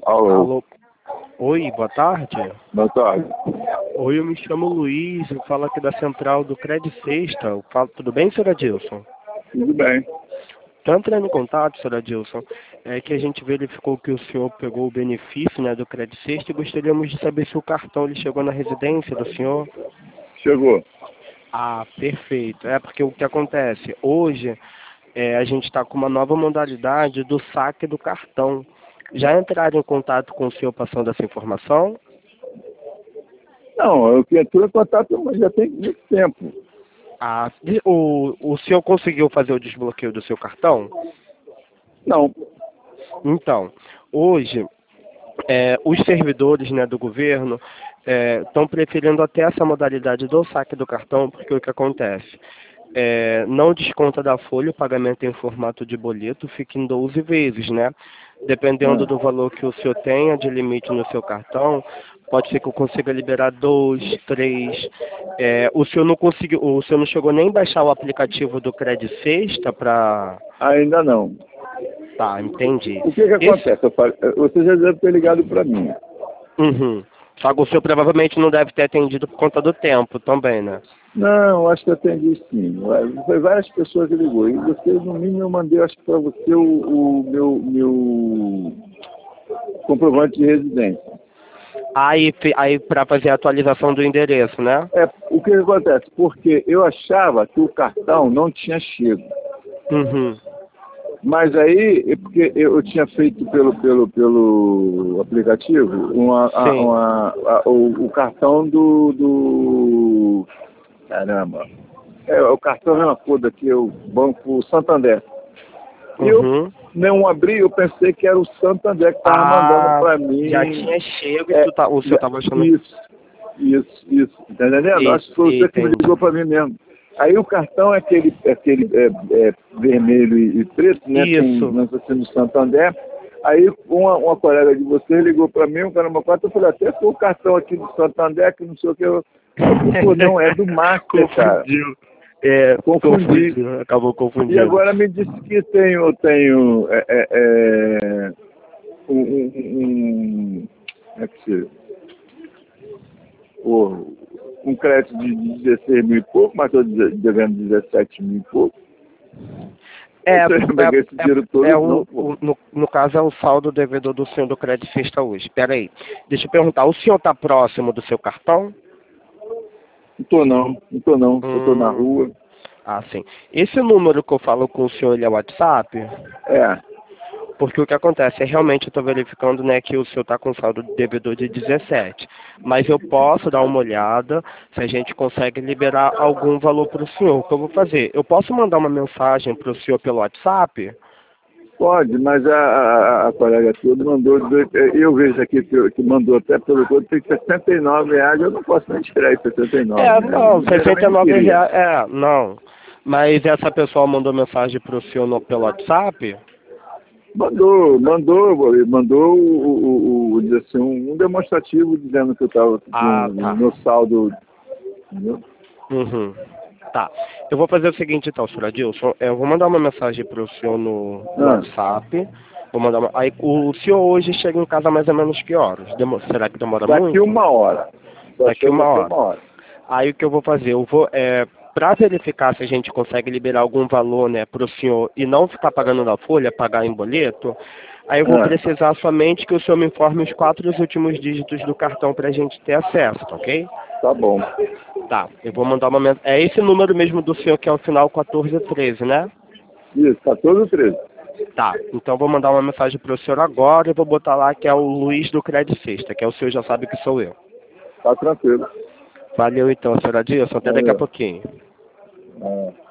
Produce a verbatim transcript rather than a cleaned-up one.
Alô. Alô. Oi, boa tarde. Boa tarde. Oi, eu me chamo Luiz, eu falo aqui da central do Cred Sexta. Eu falo, tudo bem, senhor Adilson? Tudo bem. Estou entrando em contato, senhor Adilson, é que a gente verificou que o senhor pegou o benefício, né, do Cred Sexta e gostaríamos de saber se o cartão ele chegou na residência do senhor. Chegou. Ah, perfeito. É porque o que acontece? Hoje é, a gente está com uma nova modalidade do saque do cartão. Já entraram em contato com o senhor passando essa informação? Não, eu entrou em contato, mas já tem muito tempo. Ah, e o, o senhor conseguiu fazer o desbloqueio do seu cartão? Não. Então, hoje, é, os servidores, né, do governo estão preferindo até essa modalidade do saque do cartão, porque o que acontece? É, não desconta da folha, o pagamento em formato de boleto fica em doze vezes, né? Dependendo do valor que o senhor tenha de limite no seu cartão, pode ser que eu consiga liberar dois, três. É, o senhor não conseguiu, o senhor não chegou nem a baixar o aplicativo do Cred Sexta para... Ainda não. Tá, entendi. O que que Esse... acontece? Eu falei, você já deve ter ligado para mim. Uhum. Só que o senhor provavelmente não deve ter atendido por conta do tempo também, né? Não, acho que eu atendi sim. Foi várias pessoas que ligou. E você, no mínimo, eu mandei, acho que para você, o, o meu, meu comprovante de residência. Aí, aí para fazer a atualização do endereço, né? É, o que que acontece? Porque eu achava que o cartão não tinha chego. Uhum. Mas aí, é porque eu tinha feito pelo, pelo, pelo aplicativo uma, a- Sim. uma, a- o, o cartão do, do... Caramba. É, o cartão é uma cor daqui, é o Banco Santander. E eu Uhum. não abri, eu pensei que era o Santander que estava mandando Ah, para mim. já tinha chego e É, tu tá, o senhor já- estava achando... isso, isso, isso. Tá entendendo? E, Acho que foi você que me entendi. ligou para mim mesmo. Aí o cartão é aquele, é aquele é, é, vermelho e, e preto, né? Isso. Com lança-se no Santander. Aí uma, uma colega de vocês ligou para mim, um caramba quatro, eu falei, até foi o cartão aqui do Santander, que não sei o que. Eu, eu falei, pô, não, é do Master, cara. Confundiu. É, Confundi. confundiu, acabou E confundindo. agora me disse que tenho, tenho é, é, é, um, um, um, como é que se, oh, um crédito de dezesseis mil e pouco, mas estou devendo dezessete mil e pouco. É, Você não peguei esse dinheiro todo, é, é não, o, pô. o- no, no caso é o saldo devedor do senhor do Cred Sexta hoje. Espera aí, deixa eu perguntar, o senhor está próximo do seu cartão? Não tô não, não tô não, eu tô na Hum, rua. ah, sim. Esse número que eu falo com o senhor, ele é WhatsApp? É, Porque o que acontece é realmente eu estou verificando, né, que o senhor está com saldo de devedor de dezessete. Mas eu posso dar uma olhada se a gente consegue liberar algum valor para o senhor. O que eu vou fazer? Eu posso mandar uma mensagem para o senhor pelo WhatsApp? pode, mas a, a, a colega toda mandou, eu vejo aqui que, que mandou até pelo todo, tem sessenta e nove reais, eu não posso nem tirar esses sessenta e nove, É, né? não, Eu sessenta e nem nove queria. reais. É, não. Mas essa pessoa mandou mensagem para o senhor no, pelo WhatsApp? Mandou, mandou, mandou o, o, o, dizer assim, um, um demonstrativo dizendo que eu estava com Ah, o tá. meu saldo. Entendeu? Uhum. Tá. Eu vou fazer o seguinte então, senhor Adilson. Eu vou mandar uma mensagem para o senhor no, no Ah, WhatsApp. Vou mandar uma... Aí o senhor hoje chega em casa mais ou menos que horas? Demo... Será que demora daqui muito? uma hora. Só Daqui chego uma daqui hora. uma hora. Aí o que eu vou fazer? Eu vou, é, para verificar se a gente consegue liberar algum valor, né, para o senhor e não ficar pagando na folha, pagar em boleto, aí eu vou Ah, precisar somente que o senhor me informe os quatro últimos dígitos do cartão para a gente ter acesso, tá ok? tá bom. Tá, eu vou mandar uma mensagem. É esse número mesmo do senhor que é o final quatorze treze, né? Isso, quatorze e treze. Tá, então eu vou mandar uma mensagem para o senhor agora e vou botar lá que é o Luiz do Cred Sexta, que é o senhor já sabe que sou eu. Tá tranquilo. Valeu então, senhor Adilson, até daqui a Valeu. pouquinho. Ah.